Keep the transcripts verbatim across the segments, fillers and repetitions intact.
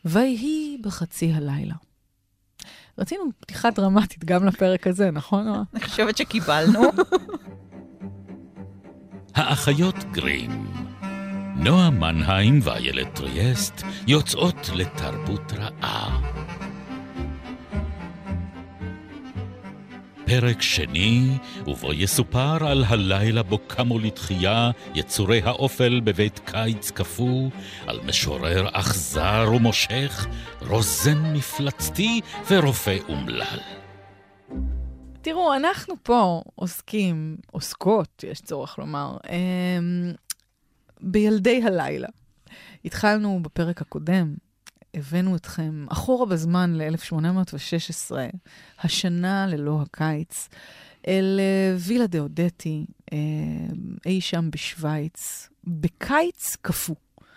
ויהי בחצי הלילה. רצינו פתיחה דרמטית גם לפרק הזה, נכון? אני חושבת שקיבלנו. האחיות גרים, נועה מנהיים ואיילת טריאסט יוצאות לתרבות רעה. פרק שני, ובו יסופר על הלילה בו קמו לתחייה יצורי האופל בבית קיץ קפוא, על משורר אכזר ומושך, רוזן מפלצתי ורופא אומלל. תראו, אנחנו פה עוסקים, עוסקות, יש צורך לומר, בילדי הלילה. התחלנו בפרק הקודם, הבאנו אתכם אחורה בזמן ל-אלף שמונה מאות ושש עשרה, השנה ללא הקיץ, אל וילה דה אודטי, אי שם בשוויץ, בקיץ קפוא.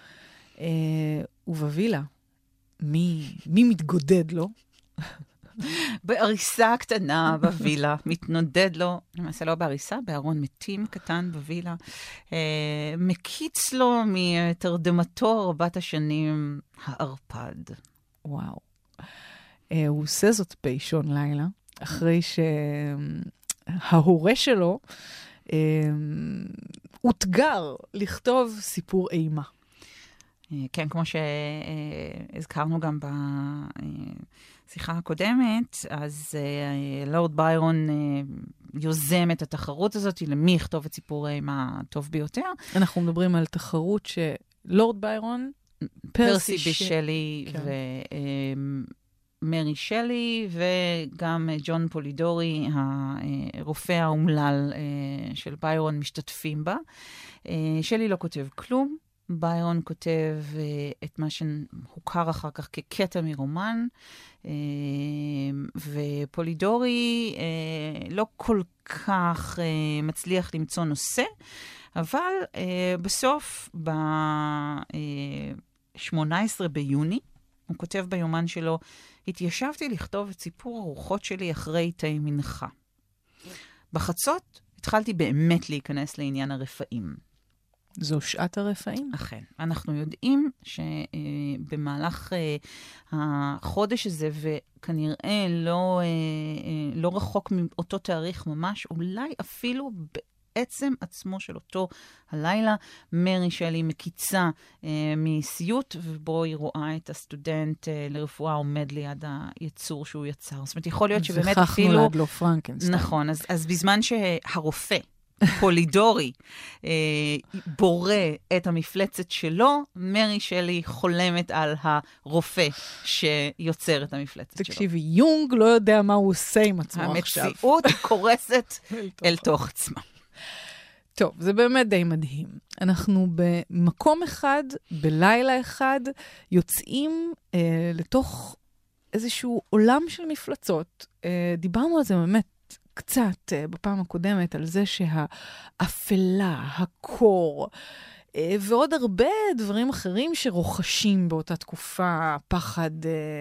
ובווילה, מי, מי מתגודד לו? בעריסה קטנה בווילה, מתנודד לו, למעשה לא בעריסה, בארון מתים קטן בווילה, אה, מקיץ לו מתרדמתו רבת השנים הערפד. וואו. אה, הוא עושה זאת באישון לילה, אחרי שההורה שלו אה, הותגר לכתוב סיפור אימה. כן, כמו שהזכרנו גם בשיחה הקודמת, אז לורד ביירון יוזם את התחרות הזאת, למי יכתוב את סיפור האימה הטוב ביותר. אנחנו מדברים על תחרות שלורד ביירון, פרסי בישלי ומרי שלי, וגם ג'ון פולידורי, הרופא האומלל של ביירון, משתתפים בה. שלי לא כותב כלום. ביירון כותב uh, את מה שהוכר אחר כך כקטע מרומן, uh, ופולידורי uh, לא כל כך uh, מצליח למצוא נושא, אבל uh, בסוף, ב-שמונה עשרה ביוני, הוא כותב ביומן שלו, התיישבתי לכתוב את סיפור הרוחות שלי אחרי תי מנחה. בחצות התחלתי באמת להיכנס לעניין הרפאים. זו שעת הרפאים? אכן. אנחנו יודעים שבמהלך החודש הזה, וכנראה לא, לא רחוק מאותו תאריך ממש, אולי אפילו בעצם עצמו של אותו הלילה, מרי שלי מקיצה מסיוט, ובו היא רואה את הסטודנט לרפואה עומד ליד היצור שהוא יצר. זאת אומרת, יכול להיות שבאמת אפילו... וכך נולד לו פרנקנסטיין. נכון, אז, אז בזמן שהרופא, פולידורי, אה, בורא את המפלצת שלו, מרי שלי חולמת על הרופא שיוצר את המפלצת שלו. תקשיבי, יונג לא יודע מה הוא עושה עם עצמו עכשיו. המציאות קורסת אל תוך עצמה. טוב, זה באמת די מדהים. אנחנו במקום אחד, בלילה אחד, יוצאים אה, לתוך איזשהו עולם של מפלצות. אה, דיברנו על זה באמת, קצת בפעם הקודמת על זה שהאפלה, הקור, ועוד הרבה דברים אחרים שרוכשים באותה תקופה, פחד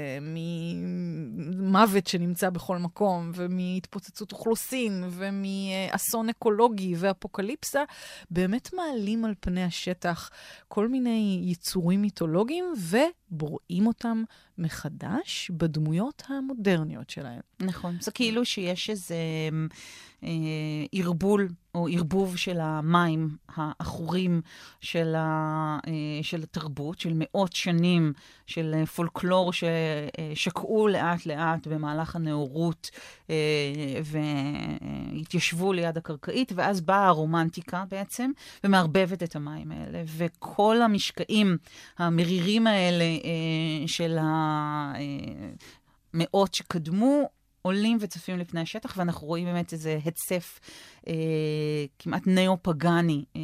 ממוות שנמצא בכל מקום, ומהתפוצצות אוכלוסין, ומאסון אקולוגי ואפוקליפסה, באמת מעלים על פני השטח כל מיני יצורים מיתולוגיים, ובוראים אותם מחדש בדמויות המודרניות שלהם. נכון. זה כאילו שיש איזה אה, ערבול או ערבוב של המים העכורים של, ה, אה, של התרבות, של מאות שנים של פולקלור ששקעו לאט לאט במהלך הנאורות אה, והתיישבו ליד הקרקעית, ואז באה הרומנטיקה בעצם ומערבבת את המים האלה. וכל המשקעים המרירים האלה אה, של המאות שקדמו, עולים וצפים לפני השטח, ואנחנו רואים באמת איזה הצף אה, כמעט נאו-פגני אה,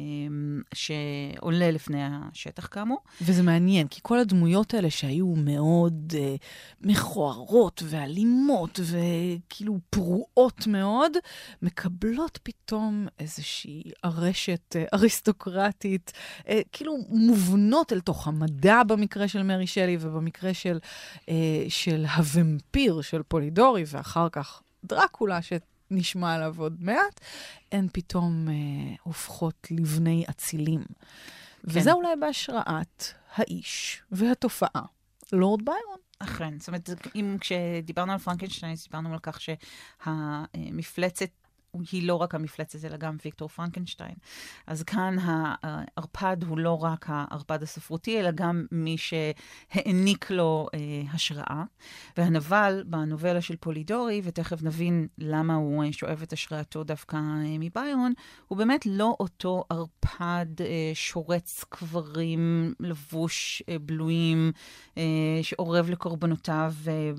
שעולה לפני השטח כאמור. וזה מעניין, כי כל הדמויות האלה שהיו מאוד אה, מכוערות ואלימות וכאילו פרועות מאוד, מקבלות פתאום איזושהי ארשת אה, אריסטוקרטית, אה, כאילו מובנות אל תוך המדע במקרה של מרי שלי, ובמקרה של, אה, של הוומפיר של פולידורי, ואחר כך דרקולה שנשמע עליו עוד מעט, הן פתאום אה, הופכות לבני אצילים. כן. וזה אולי בהשראת האיש והתופעה לורד ביירון. אכן, זאת אומרת, אם כשדיברנו על פרנקנשטיין, דיברנו על כך שהמפלצת היא לא רק המפלצת, אלא גם ויקטור פרנקנשטיין. אז כאן הערפד הוא לא רק הערפד הספרותי, אלא גם מי שהעניק לו אה, השראה. והנבל בנובלה של פולידורי, ותכף נבין למה הוא שואב את השראתו דווקא אה, מביירון, הוא באמת לא אותו ערפד אה, שורץ קברים, לבוש אה, בלויים, אה, שעורב לקורבנותיו אה,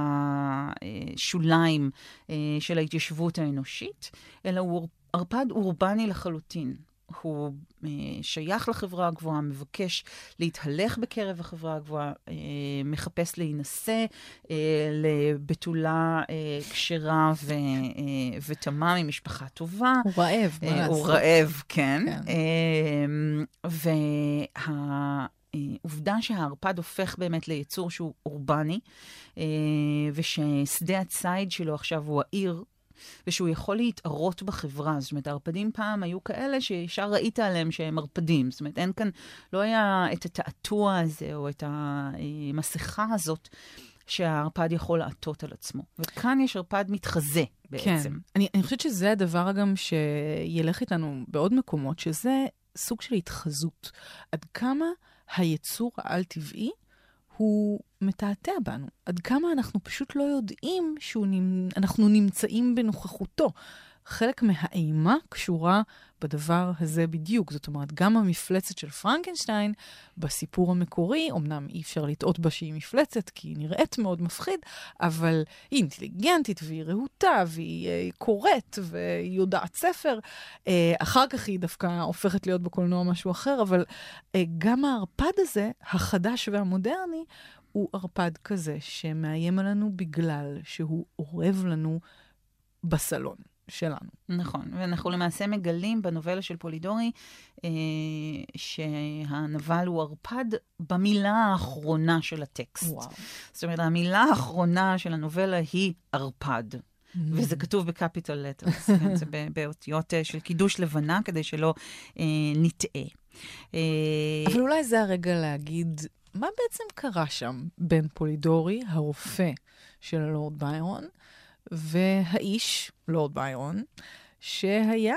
בשוליים אה, של ההתיישבות האנושית, אלא הוא ערפד אורבני לחלוטין. הוא אה, שייך לחברה הגבוהה, מבקש להתהלך בקרב החברה הגבוהה, אה, מחפש להינשא אה, לבתולה אה, כשרה ו, אה, ותמה ממשפחה טובה. הוא רעב, מה אה, לעשות? הוא רעב, כן. כן. אה, וה... עובדה שהערפד הופך באמת ליצור שהוא אורבני, וששדה הציד שלו עכשיו הוא העיר, ושהוא יכול להתערות בחברה. זאת אומרת, הערפדים פעם היו כאלה שישר ראית עליהם שהם ערפדים. זאת אומרת, אין כאן, לא היה את התעתוע הזה, או את המסכה הזאת, שהערפד יכול לעטות על עצמו. וכאן יש ערפד מתחזה בעצם. כן. אני, אני חושבת שזה הדבר גם שילך איתנו בעוד מקומות, שזה סוג של התחזות. עד כמה היצור העל-טבעי הוא מתעתע בנו. עד כמה אנחנו פשוט לא יודעים שאנחנו נמצאים בנוכחותו. חלק מהאימה קשורה בדבר הזה בדיוק. זאת אומרת, גם המפלצת של פרנקנשטיין, בסיפור המקורי, אמנם אי אפשר לטעות בה שהיא מפלצת, כי היא נראית מאוד מפחיד, אבל היא אינטליגנטית, והיא רהוטה, והיא קוראת, והיא יודעת ספר. אחר כך היא דווקא הופכת להיות בקולנוע משהו אחר, אבל גם הערפד הזה, החדש והמודרני, הוא ערפד כזה שמאיים עלינו בגלל שהוא עורב לנו בסלון שלנו. נכון, ואנחנו למעשה מגלים בנובלה של פולידורי אה, שהנבל הוא ערפד במילה האחרונה של הטקסט. וואו. זאת אומרת, המילה האחרונה של הנובלה היא ערפד. Mm-hmm. וזה כתוב בקפיטל לטרס, כן, זה באותיות של קידוש לבנה, כדי שלא אה, נטעה. אה, אבל אולי זה הרגע להגיד, מה בעצם קרה שם בין פולידורי, הרופא של הלורד ביירון, והאיש, לורד ביירון, שהיה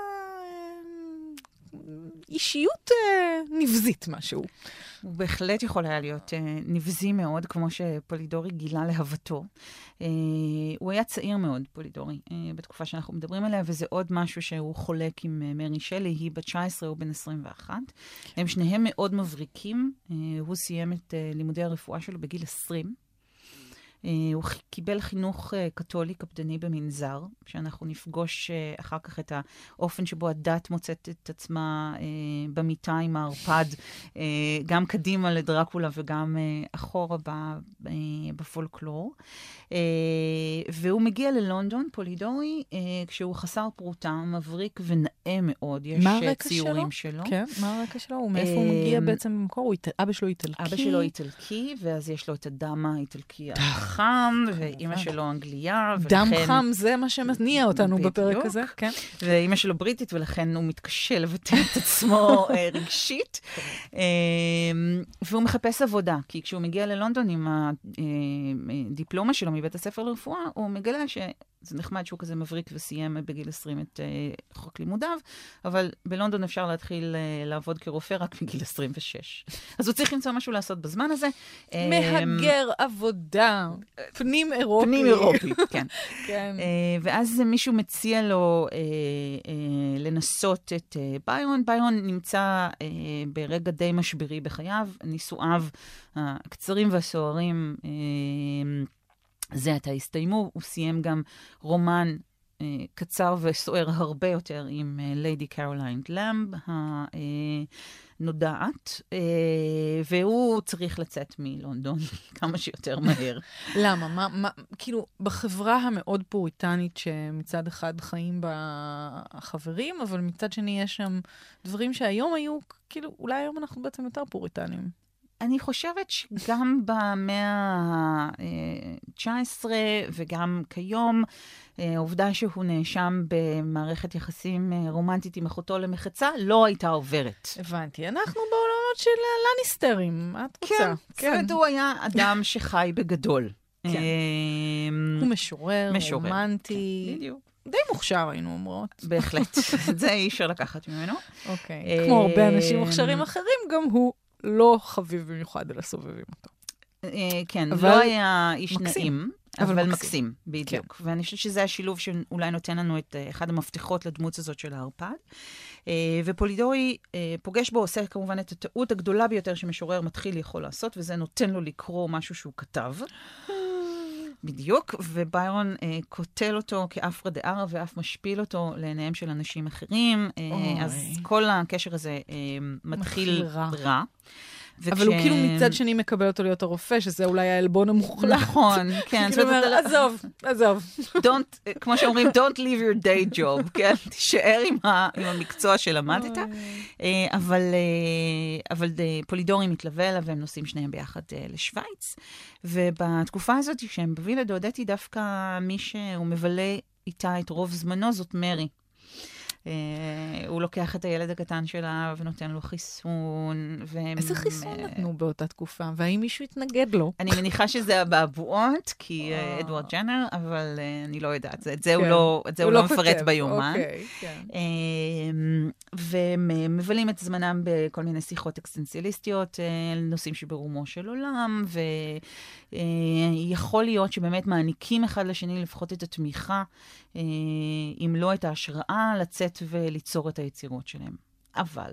אישיות נבזית משהו. הוא בהחלט יכול היה להיות נבזי מאוד, כמו שפולידורי גילה להבתו. הוא היה צעיר מאוד, פולידורי, בתקופה שאנחנו מדברים עליה, וזה עוד משהו שהוא חולק עם מרי שלי, היא בת תשע עשרה או בן עשרים ואחת. הם שניהם מאוד מבריקים. הוא סיים את לימודי הרפואה שלו בגיל עשרים. הוא קיבל חינוך קתולי קפדני במנזר, שאנחנו נפגוש אחר כך את האופן שבו הדת מוצאת את עצמה במיטה עם הערפד, גם קדימה לדרקולה וגם אחורה בפולקלור. והוא מגיע ללונדון, פולידורי, כשהוא חסר פרוטה, מבריק ונאה מאוד. יש ציורים שלו. כן, מה הרקע שלו? ומאיפה הוא מגיע בעצם במקור? אבא שלו איטלקי. אבא שלו איטלקי, ואז יש לו את הדם האיטלקי חם, ואימא שלו אנגליה. דם חם זה מה שמניע אותנו בפרק הזה. ואימא שלו בריטית, ולכן הוא מתקשה לבטא את עצמו רגשית. והוא מחפש עבודה, כי כשהוא מגיע ללונדון עם הדיפלומה שלו מבית הספר לרפואה, הוא מגלה ש... זה נחמד שהוא כזה מבריק וסיים בגיל עשרים את uh, חוק לימודיו, אבל בלונדון אפשר להתחיל uh, לעבוד כרופא רק מגיל עשרים ושש. אז הוא צריך למצוא משהו לעשות בזמן הזה. מהגר עבודה, פנים אירופי. פנים אירופי, כן. כן. Uh, ואז מישהו מציע לו uh, uh, לנסות את uh, ביירון. ביירון נמצא uh, ברגע די משברי בחייו, נישואיו הקצרים והסוערים, uh, זה עתה הסתיימו. הוא סיים גם רומן אה, קצר וסוער הרבה יותר עם אה, ליידי קרוליין למב הנודעת, אה, והוא צריך לצאת מלונדון כמה שיותר מהר. למה? מה, מה, כאילו, בחברה המאוד פוריטנית שמצד אחד חיים בה החברים, אבל מצד שני יש שם דברים שהיום היו, כאילו, אולי היום אנחנו בעצם יותר פוריטנים. אני חושבת שגם במאה ה-תשע עשרה וגם כיום, העובדה שהוא נאשם במערכת יחסים רומנטית עם אחותו למחצה, לא הייתה עוברת. הבנתי. אנחנו בעולמות של לניסטרים. מה את רוצה? כן, כן. הוא היה אדם שחי בגדול. כן. הוא משורר, משורר. רומנטי. כן, בדיוק. די מוכשר, היינו אומרות. בהחלט. את זה אי אפשר לקחת ממנו. אוקיי. כמו הרבה אנשים מוכשרים אחרים, גם הוא לא חביב במיוחד, אלא סובבים אותו. כן, לא היה איש נעים, אבל מקסים. מקסים, בדיוק. ואני חושבת שזה השילוב שאולי נותן לנו את אחד המפתחות לדמות הזאת של הערפד. ופולידורי פוגש בו, עושה כמובן את הטעות הגדולה ביותר שמשורר מתחיל יכול לעשות, וזה נותן לו לקרוא משהו שהוא כתב. בדיוק, וביירון אה, קוטל אותו כאפרא דארעא ואף משפיל אותו לעיניהם של אנשים אחרים. אה, אז כל הקשר הזה אה, מתחיל רע. רע. וכש... אבל הוא כאילו מצד שני מקבל אותו להיות הרופא, שזה אולי העלבון המוחלט. נכון, כן. כאילו אומר, עזוב, עזוב. Don't, כמו שאומרים, don't leave your day job, כן? תישאר עם, ה, עם המקצוע שלמדת. אבל, אבל פולידורי מתלווה אליו, והם נוסעים שניהם ביחד לשוויץ. ובתקופה הזאת, כשהם בווילה דאודטי, דווקא מי שהוא מבלה איתה את רוב זמנו, זאת מרי. Uh, הוא לוקח את הילד הקטן שלה ונותן לו חיסון. והם, איזה חיסון נתנו באותה תקופה? והאם מישהו התנגד לו? אני מניחה שזה הבאבואות, כי uh, אדוארד ג'נר, אבל uh, אני לא יודעת. את זה כן. הוא לא, את זה הוא הוא לא, לא מפרט ביומן. אוקיי, כן. Uh, והם uh, מבלים את זמנם בכל מיני שיחות אקסטנציאליסטיות, uh, נושאים שברומו של עולם, ויכול uh, להיות שבאמת מעניקים אחד לשני לפחות את התמיכה, uh, אם לא את ההשראה, לצאת וליצור את היצירות שלהם. אבל,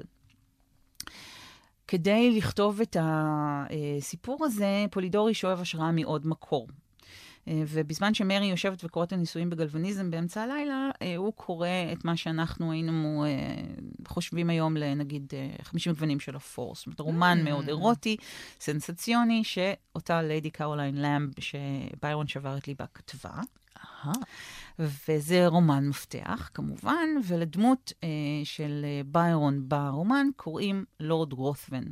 כדי לכתוב את הסיפור הזה, פולידורי שואב השראה מעוד מקור. ובזמן שמרי יושבת וקוראת את הניסויים בגלווניזם באמצע הלילה, הוא קורא את מה שאנחנו היינו חושבים היום לנגיד חמישים גוונים של הפורס. זאת אומרת, רומן מאוד אירוטי, סנסציוני, שאותה ליידי קרוליין למב, שביירון שבר את ליבה כתבה. אהה. וזה רומן מפתח, כמובן, ולדמות אה, של ביירון ברומן קוראים לורד רות'וון.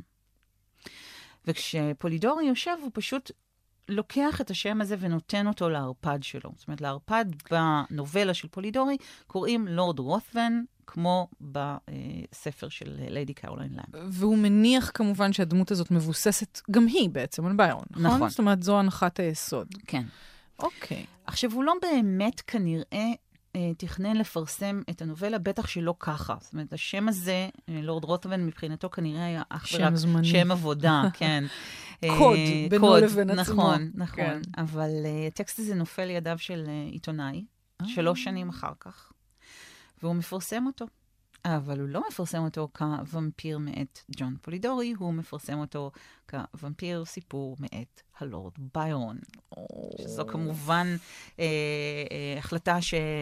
וכשפולידורי יושב, הוא פשוט לוקח את השם הזה ונותן אותו לערפד שלו. זאת אומרת, לערפד בנובלה של פולידורי קוראים לורד רות'וון, כמו בספר של ליידי קרוליין למב. והוא מניח כמובן שהדמות הזאת מבוססת גם היא בעצם על ביירון, נכון? נכון. זאת אומרת, זו הנחת היסוד. כן. אוקיי. עכשיו, הוא לא באמת כנראה אה, תכנן לפרסם את הנובלה, בטח שלא ככה. זאת אומרת, השם הזה, אה, לורד רוטוון, מבחינתו כנראה היה אך ורק שם עבודה, כן. קוד, אה, בינו קוד, לבין עצמו. נכון, נכון. כן. אבל אה, הטקסט הזה נופל לידיו של אה, עיתונאי, אה. שלוש שנים אחר כך, והוא מפרסם אותו. אבל הוא לא מפרסם אותו כוומפיר מאת ג'ון פולידורי, הוא מפרסם אותו כוומפיר סיפור מאת הלורד ביירון. שזו כמובן אה, אה, החלטה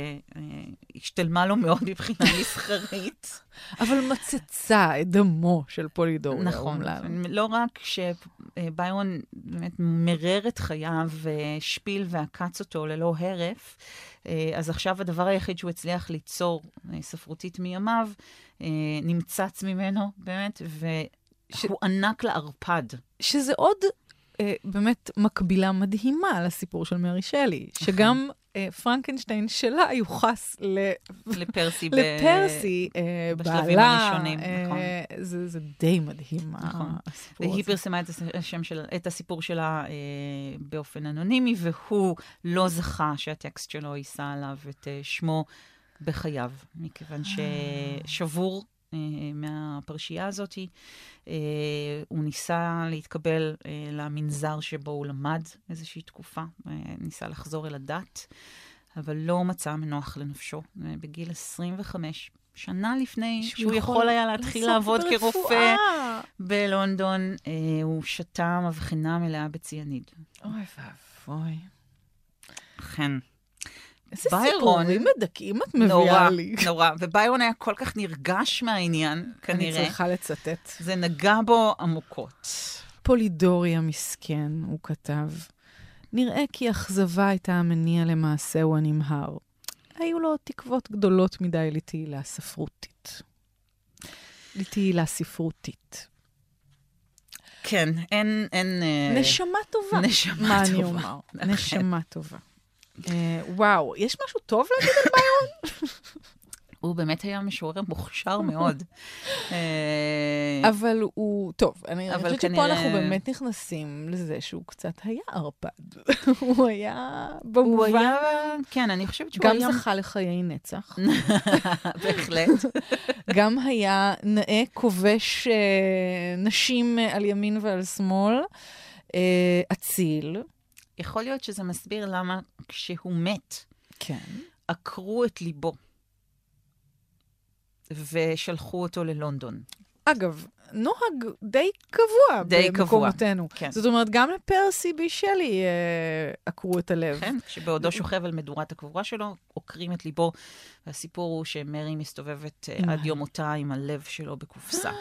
שהשתלמה לו מאוד מבחינה מסחרית. אבל מצצה את דמו של פולידורי. נכון. לא רק שביירון באמת מרר את חייו ושפיל ועקץ אותו ללא הרף, אז עכשיו הדבר היחיד שהוא הצליח ליצור ספרותית מימיו, נמצץ ממנו באמת, והוא ענק לערפד. שזה עוד באמת מקבילה מדהימה לסיפור של מרי שלי, שגם פרנקנשטיין שלה יוחס לפרסי, לפרסי בשלבים הראשונים. זה די מדהים, הסיפור הזה. והיא פרסמה את הסיפור שלה באופן אנונימי, והוא לא זכה שהטקסט שלו יישא עליו את שמו בחייו, מכיוון ששבור מהפרשייה הזאת, הוא ניסה להתקבל למנזר שבו הוא למד איזושהי תקופה, ניסה לחזור אל הדת, אבל לא מצא מנוח לנפשו. בגיל עשרים וחמש, שנה לפני שהוא יכול היה להתחיל לעבוד כרופא בלונדון, הוא שתה מבחנה מלאה בציאניד. אוי ואבוי. כן. איזה סיפורים מדכאים את מביאה לי. נורא, נורא. וביירון היה כל כך נרגש מהעניין, כנראה. אני צריכה לצטט. זה נגע בו עמוקות. פולידורי המסכן, הוא כתב, נראה כי אכזבה הייתה המניע למעשהו הנמהר. היו לו תקוות גדולות מדי לתהילה ספרותית. לתהילה ספרותית. כן, אין... אין נשמה טובה. נשמה טובה. מה אני אומר? נשמה טובה. וואו, יש משהו טוב להגיד על ביירון? הוא באמת היה משורר מוכשר מאוד. אבל הוא, טוב, אני חושבת שפה אנחנו באמת נכנסים לזה שהוא קצת היה ערפד. הוא היה במובן... כן, אני חושבת שהוא היה... גם זכה לחיי נצח. בהחלט. גם היה נאה כובש נשים על ימין ועל שמאל, אציל. יכול להיות שזה מסביר למה כשהוא מת, עקרו את ליבו. ושלחו אותו ללונדון. אגב, נוהג די קבוע די במקומותינו. קבוע, כן. זאת אומרת, גם לפרסי בישלי אה, עקרו את הלב. כן, כשבעודו שוכב על מדורת הקבורה שלו, עוקרים את ליבו, והסיפור הוא שמרי מסתובבת אה, עד יום מותה עם הלב שלו בקופסה.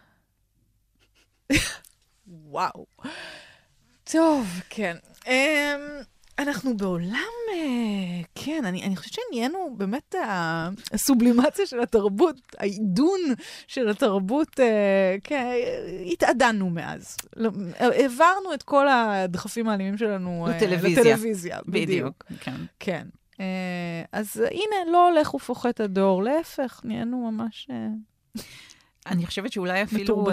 וואו. טוב, כן. Um, אנחנו בעולם, uh, כן, אני, אני חושבת שנהיינו באמת הסובלימציה של התרבות, העידון של התרבות, uh, כן, התעדנו מאז. העברנו את כל הדחפים האלימים שלנו לטלוויזיה. לטלוויזיה. בדיוק, כן. כן. Uh, אז הנה, לא הולך ופוחת הדור, להפך, נהיינו ממש... Uh, אני חושבת שאולי אפילו...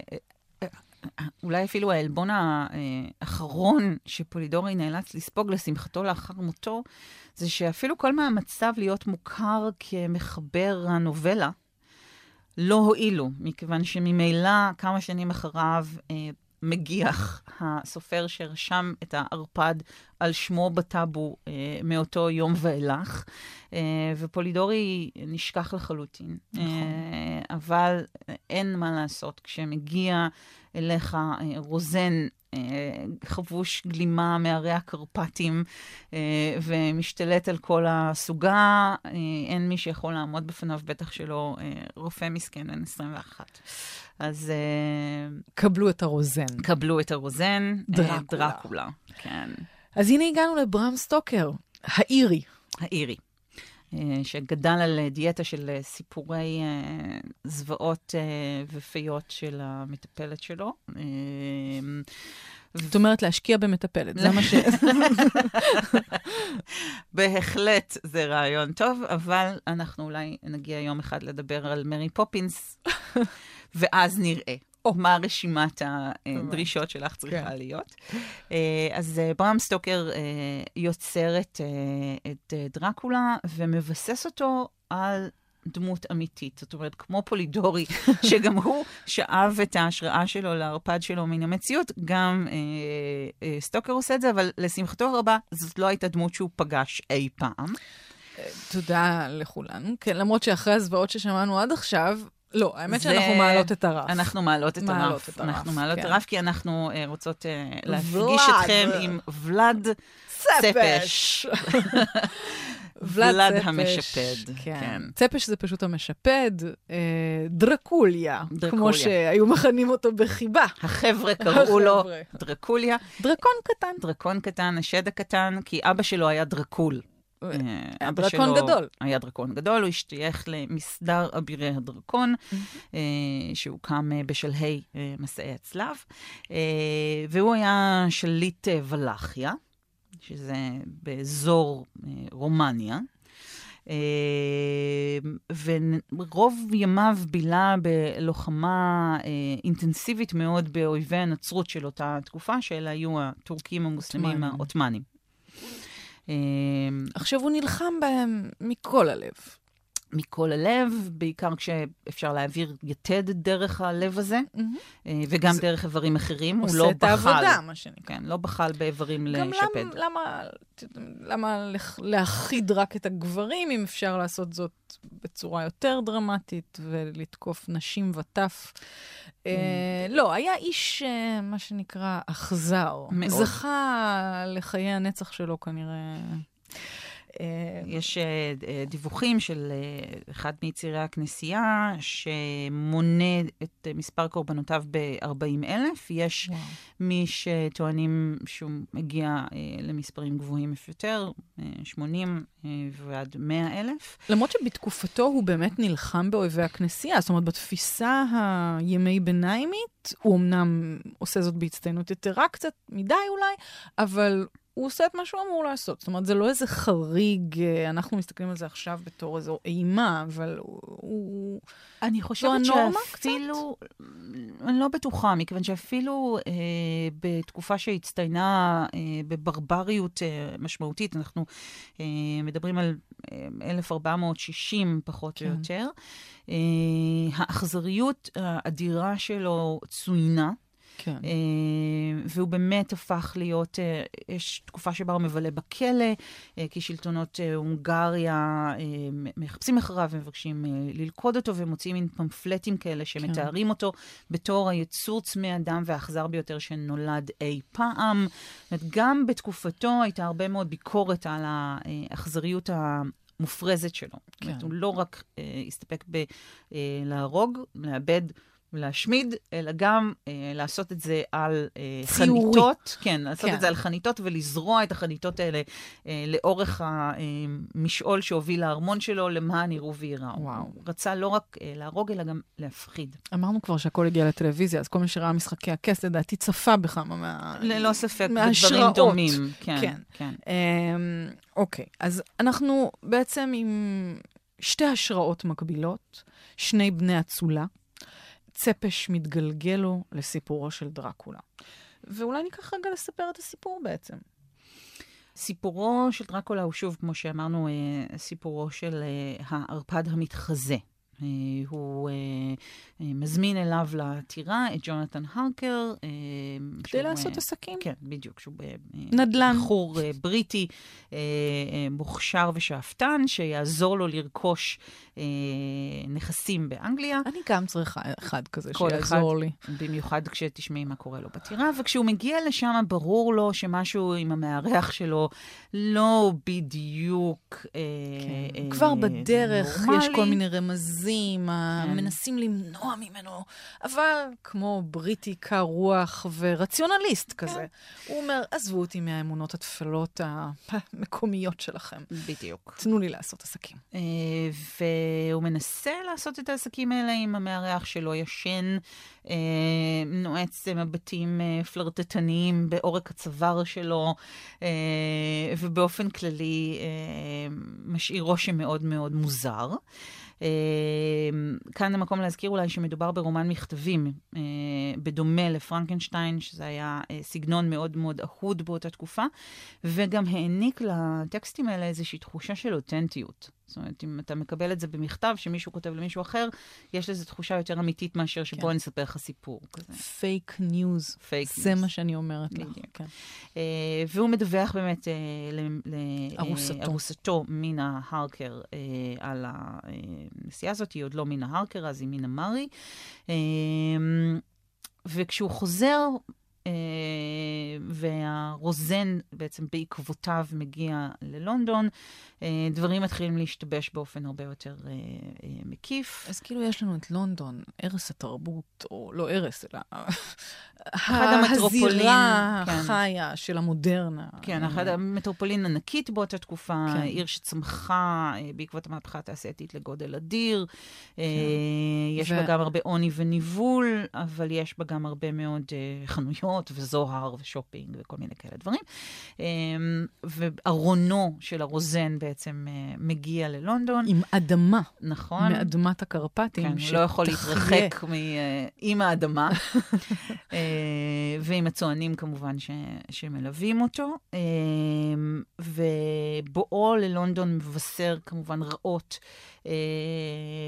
אולי אפילו העלבון האחרון שפולידורי נאלץ לספוג לשמחתו לאחר מותו, זה שאפילו כל מהמצב להיות מוכר כמחבר הנובלה, לא הועילו, מכיוון שממילא כמה שנים אחריו אה, מגיח הסופר שרשם את הערפד על שמו בטאבו אה, מאותו יום ואילך, אה, ופולידורי נשכח לחלוטין. נכון. אה, אבל אין מה לעשות, כשמגיע אליך אה, רוזן, אה, חבוש גלימה מהרי הקרפטים, אה, ומשתלט על כל הסוגה, אה, אין מי שיכול לעמוד בפניו, בטח שלא אה, רופא מסכן, אין עשרים ואחת. אז... קבלו את הרוזן. קבלו את הרוזן. דרקולה. דרקולה, כן. אז הנה הגענו לברם סטוקר, האירי. האירי, שגדל על דיאטה של סיפורי זוועות ופיות של המטפלת שלו. זאת אומרת, להשקיע במטפלת, זה מה ש... בהחלט זה רעיון טוב, אבל אנחנו אולי נגיע יום אחד לדבר על מרי פופינס, ואז נראה מה רשימת הדרישות שלך צריכה להיות. אז ברם סטוקר יוצר את דרקולה, ומבסס אותו על דמות אמיתית. זאת אומרת, כמו פולידורי, שגם הוא שאב את ההשראה שלו לערפד שלו מן המציאות, גם אה, אה, סטוקר עושה את זה, אבל לשמחתו הרבה, זאת לא הייתה דמות שהוא פגש אי פעם. תודה לכולנו. כן, למרות שאחרי הזוועות ששמענו עד עכשיו, לא, האמת שאנחנו מעלות את הרף. אנחנו מעלות את הרף. את אנחנו מעלות את הרף, כי אנחנו uh, רוצות uh, להפגיש אתכם עם ולד צפש. ולד המשפד. כן. צפש זה פשוט המשפד. דרקוליה, כמו שהיו מכנים אותו בחיבה. החבר'ה קראו לו דרקוליה. דרקון קטן. דרקון קטן, השד הקטן, כי אבא שלו היה דרקול. דרקון גדול. היה דרקון גדול, הוא השתייך למסדר אבירי הדרקון, שהוקם בשלהי מסעי הצלב, והוא היה שליט ולחיה, שזה באזור רומניה, ורוב ימיו בילה בלוחמה אינטנסיבית מאוד באויבי הנצרות של אותה תקופה, שאלה היו הטורקים המוסלמים העות'מאנים. עכשיו הוא נלחם בהם מכל הלב. מכל הלב, בעיקר כשאפשר להעביר יתד דרך הלב הזה, וגם דרך איברים אחרים. הוא לא בחל. עושה את העבודה, מה שנקרא. כן, לא בחל באיברים לשפד. גם למה, למה להחיד רק את הגברים, אם אפשר לעשות זאת בצורה יותר דרמטית, ולתקוף נשים וטף. לא, היה איש, מה שנקרא, אכזר. זכה לחיי הנצח שלו כנראה. יש דיווחים של אחד מיצירי הכנסייה, שמונה את מספר קורבנותיו ב-ארבעים אלף. יש וואו. מי שטוענים שהוא מגיע למספרים גבוהים יותר, שמונים ועד מאה אלף. למרות שבתקופתו הוא באמת נלחם באויבי הכנסייה, זאת אומרת, בתפיסה הימי ביניימית, הוא אמנם עושה זאת בהצטיינות יתרה קצת מדי אולי, אבל הוא עושה את מה שהוא אמור לעשות. זאת אומרת, זה לא איזה חריג, אנחנו מסתכלים על זה עכשיו בתור איזו אימה, אבל הוא... אני חושבת שאפילו, אני לא בטוחה, מכיוון שאפילו אה, בתקופה שהצטיינה אה, בברבריות אה, משמעותית, אנחנו אה, מדברים על אה, אלף ארבע מאות שישים פחות כן. או יותר, אה, האכזריות האדירה שלו צוינה, כן. והוא באמת הפך להיות, יש תקופה שבה הוא מבלה בכלא, כי שלטונות הונגריה מחפשים אחריו ומבקשים ללכוד אותו, ומוצאים מין פמפלטים כאלה שמתארים אותו בתור היצור צמא אדם והאכזר ביותר שנולד אי פעם. גם בתקופתו הייתה הרבה מאוד ביקורת על האכזריות המופרזת שלו. כן. זאת אומרת, הוא לא רק הסתפק בלהרוג, לאבד, להשמיד, אלא גם אה, לעשות את זה על אה, חניתות. כן, לעשות כן. את זה על חניתות ולזרוע את החניתות האלה אה, לאורך המשעול שהוביל לארמון שלו, למען יראו ויראו. הוא רצה לא רק אה, להרוג, אלא גם להפחיד. אמרנו כבר שהכל הגיע לטלוויזיה, אז כל מי שראה משחקי הכס, לדעתי צפה בכמה מה... ללא ספק, בדברים דומים. כן, כן. כן. אה, אוקיי, אז אנחנו בעצם עם שתי השראות מקבילות, שני בני אצולה, צפש מתגלגל לו לסיפורו של דרקולה. ואולי ניקח רגע לספר את הסיפור בעצם. סיפורו של דרקולה הוא שוב, כמו שאמרנו, סיפורו של הערפד המתחזה. הוא מזמין אליו לטירה את ג'ונתן הרקר. כדי לעשות עסקים. כן, בדיוק. שהוא נדל"ן. בחור בריטי, מוכשר ושאפתן, שיעזור לו לרכוש נכסים באנגליה. אני גם צריכה אחד כזה שיעזור לי. במיוחד כשתשמעי מה קורה לו בטירה. וכשהוא מגיע לשם, ברור לו שמשהו עם המארח שלו לא בדיוק נורמלי. כבר בדרך יש כל מיני רמזים. מנסים למנוע ממנו, אבל כמו בריטי קר רוח ורציונליסט כזה. הוא אומר, עזבו אותי מהאמונות התפלות המקומיות שלכם. בדיוק. תנו לי לעשות עסקים. והוא מנסה לעשות את העסקים האלה עם המארח שלו, ישן, נועץ מבטים פלרטטניים בעורק הצוואר שלו, ובאופן כללי משאיר רושם מאוד מאוד מוזר. כאן המקום להזכיר אולי שמדובר ברומן מכתבים, בדומה לפרנקנשטיין, שזה היה סגנון מאוד מאוד אהוד באותה תקופה, וגם העניק לטקסטים האלה איזושהי תחושה של אותנטיות. זאת אומרת, אם אתה מקבל את זה במכתב שמישהו כותב למישהו אחר, יש לזה תחושה יותר אמיתית מאשר שבו אני אספר לך סיפור כזה. פייק ניוז. זה מה שאני אומרת לך. והוא מדווח באמת לארוסתו מינה הרקר על הנסיעה הזאת, היא עוד לא מינה הרקר, אז היא מינה מרי. וכשהוא חוזר, והרוזן בעצם בעקבותיו מגיע ללונדון, דברים מתחילים להשתבש באופן הרבה יותר מקיף. אז כאילו יש לנו את לונדון, ערש התרבות, או לא ערש, אלא הזירה החיה של המודרנה. כן, אחד המטרופולין ענקית באותה תקופה, עיר שצמחה בעקבות המהפכה התעשייתית לגודל אדיר. יש בה גם הרבה עוני וניבול, אבל יש בה גם הרבה מאוד חנויות וזוהר ושופינג וכל מיני כאלה דברים. וארונו של הרוזן בעצם מגיע ללונדון. עם אדמה. נכון. מאדמת הקרפטים. כן, הוא לא יכול להתרחק עם האדמה. ועם הצוענים כמובן שמלווים אותו. ובואו ללונדון מבשר כמובן רעות,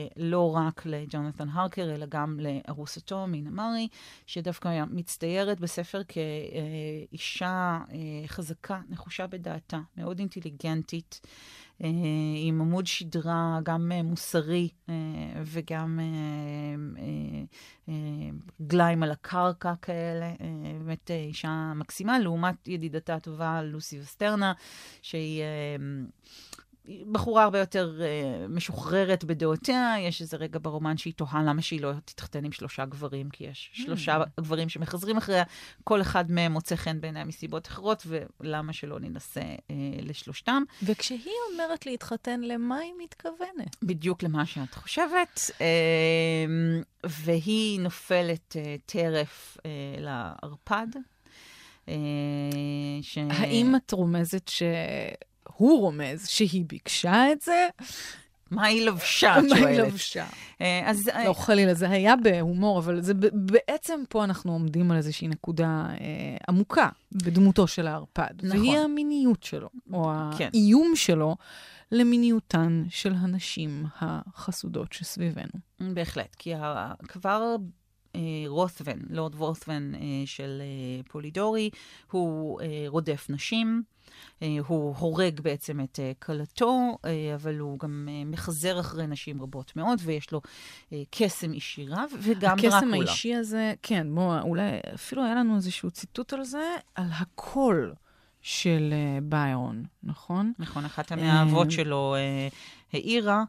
לא רק לג'ונתן הרקר, אלא גם לארוסתו מינה מרי, שדווקא מצטיירת הספר כאישה חזקה, נחושה בדעתה, מאוד אינטליגנטית, עם עמוד שדרה גם מוסרי וגם גליים על הקרקע כאלה. באמת אישה מקסימה, לעומת ידידתה הטובה לוסי וסטרנה, שהיא בחורה הרבה יותר uh, משוחררת בדעותיה. יש איזה רגע ברומן שהיא תוהה למה שהיא לא תתחתן עם שלושה גברים, כי יש mm. שלושה גברים שמחזרים אחריה, כל אחד מהם מוצא חן בעיניה מסיבות אחרות, ולמה שלא ננסה uh, לשלושתם. וכשהיא אומרת להתחתן, למה היא מתכוונת? בדיוק למה שאת חושבת. Uh, והיא נופלת uh, טרף uh, לערפד. Uh, ש... האם את רומזת ש... הוא רומז שהיא ביקשה את זה? מה היא לבשה, את שואלת. מה היא לבשה. אז... לא, חלילה, זה היה בהומור, אבל זה בעצם פה אנחנו עומדים על איזושהי נקודה אה, עמוקה בדמותו של הערפד. נכון. והיא המיניות שלו, או כן. האיום שלו למיניותן של הנשים החסודות שסביבנו. בהחלט, כי כבר... רוט'וון, לורד רוט'וון של פולידורי, הוא רודף נשים, הוא הורג בעצם את קלתו, אבל הוא גם מחזר אחרי נשים רבות מאוד, ויש לו קסם אישי רב, וגם דרקולה. הקסם האישי הזה, כן, בוא, אולי אפילו היה לנו איזשהו ציטוט על זה, על הקול של ביירון, נכון? נכון, אחת המאהבות שלו העירה,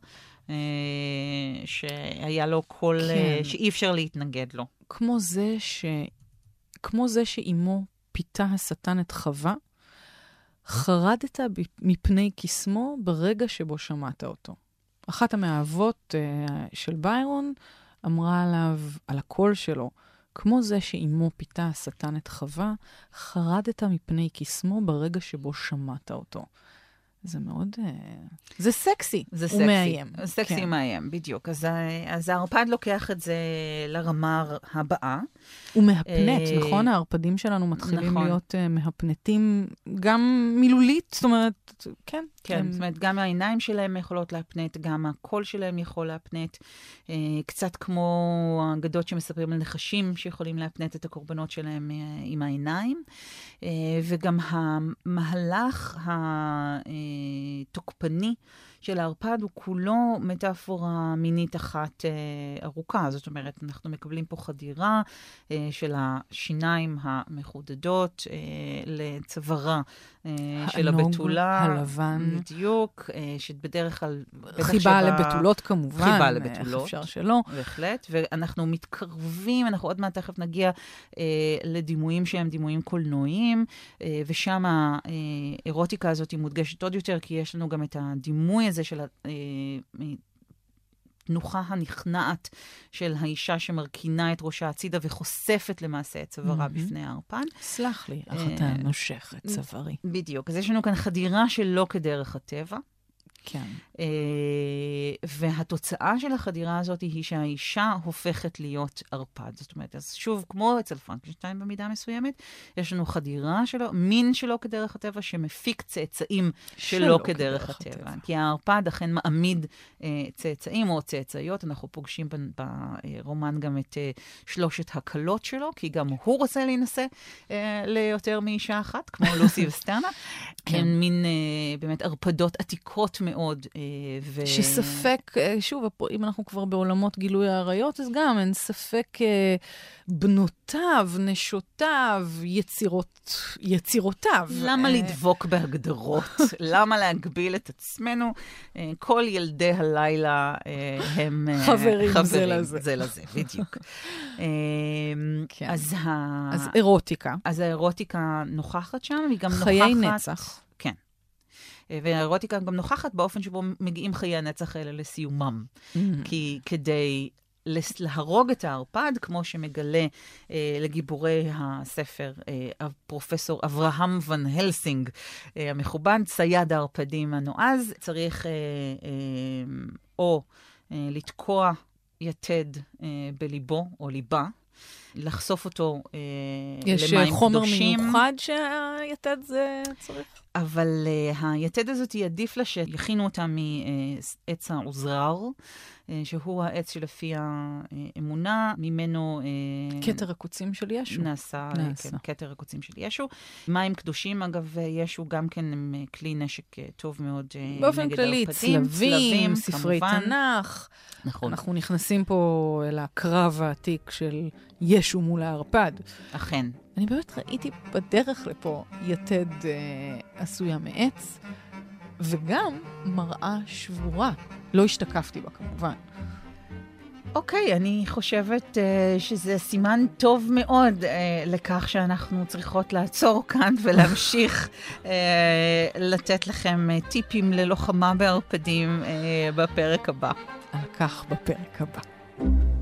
שהיה לו קול שאי אפשר להתנגד לו. כמו זה ש... כמו זה שאימו פיתה השטן את חווה, חרדת מפני קסמו ברגע שבו שמעת אותו. אחת המאהבות של ביירון אמרה עליו, על הקול שלו, כמו זה שאימו פיתה השטן את חווה, חרדת מפני קסמו ברגע שבו שמעת אותו. זה מאוד... זה סקסי. זה הוא מאיים. סקסי כן. מאיים, בדיוק. אז, אז הערפד לוקח את זה לרמה הבאה. הוא מהפנט, נכון? הערפדים שלנו מתחילים נכון. להיות uh, מהפנטים גם מילולית, זאת אומרת, כן. כן, הם... זאת אומרת, גם העיניים שלהם יכולות להפנט, גם הקול שלהם יכול להפנט. Uh, קצת כמו האגדות שמספרים על נחשים שיכולים להפנט את הקורבנות שלהם uh, עם העיניים. Uh, וגם המהלך התוקפני של הערפד הוא כולו מטאפורה מינית אחת אה, ארוכה. זאת אומרת, אנחנו מקבלים פה חדירה אה, של השיניים המחודדות אה, לצווארה אה, של הבתולה. הלבן. בדיוק, אה, שבדרך כלל... חיבה שבה, לבתולות כמובן. חיבה לבתולות. איך אפשר שלא. בהחלט. ואנחנו מתקרבים, אנחנו עוד מעט תכף נגיע אה, לדימויים שהם דימויים קולנועיים, אה, ושם האירוטיקה הזאת היא מודגשת עוד יותר, כי יש לנו גם את הדימוי הזה של התנוחה הנכנעת של האישה שמרכינה את ראשה הצידה וחושפת למעשה את צווארה בפני הערפד. סלח לי, אך אתה נושך את צווארי. בדיוק. אז יש לנו כאן חדירה שלא כדרך הטבע. כן. והתוצאה של החדירה הזאת היא שהאישה הופכת להיות ערפד. זאת אומרת, אז שוב, כמו אצל פרנקנשטיין במידה מסוימת, יש לנו חדירה שלו, מין שלו כדרך הטבע, שמפיק צאצאים שלא כדרך הטבע. כי הערפד אכן מעמיד צאצאים או צאצאיות. אנחנו פוגשים ברומן גם את שלושת הקלות שלו, כי גם הוא רוצה להינשא ליותר מאישה אחת, כמו לוסי וסטרנה. הן מין באמת ערפדות עתיקות מאוד. מאוד, ו... שספק, שוב, אם אנחנו כבר בעולמות גילוי העריות, אז גם אין ספק בנותיו, נשותיו, יצירות, יצירותיו. למה לדבוק בהגדרות? למה להגביל את עצמנו? כל ילדי הלילה הם חברים, חברים זה לזה. זה לזה, בדיוק. כן. אז, ה... אז אירוטיקה. אז האירוטיקה נוכחת שם, היא גם נוכחת... חיי נצח. כן. והאירוטיקה גם נוכחת באופן שבו מגיעים חיי הנצח האלה לסיומם. Mm-hmm. כי כדי להרוג את הערפד, כמו שמגלה אה, לגיבורי הספר אה, הפרופסור אברהם ון הלסינג, אה, המכובד, צייד הערפדים הנועז, צריך אה, אה, או אה, לתקוע יתד אה, בליבו או ליבה, לחשוף אותו אה, יש למים חומר קדושים. מיוחד שהיתד זה צריך? אבל uh, היתד הזאת היא עדיף לה שיכינו אותה מעץ העוזרר, uh, שהוא העץ שלפי האמונה, ממנו... Uh, כתר הקוצים של ישו. נעשה, נעשה. כן, כתר הקוצים של ישו. מים קדושים, אגב, ישו גם כן הם כלי נשק טוב מאוד uh, נגד באופן כללי, הערפדים. צלבים, ספרי כמובן. תנ"ך. נכון. אנחנו נכנסים פה אל הקרב העתיק של ישו מול הערפד. אכן. אני באמת ראיתי בדרך לפה יתד אה, עשויה מעץ, וגם מראה שבורה. לא השתקפתי בה כמובן. אוקיי, אני חושבת uh, שזה סימן טוב מאוד uh, לכך שאנחנו צריכות לעצור כאן ולהמשיך uh, לתת לכם uh, טיפים ללוחמה בערפדים uh, בפרק הבא. על כך בפרק הבא.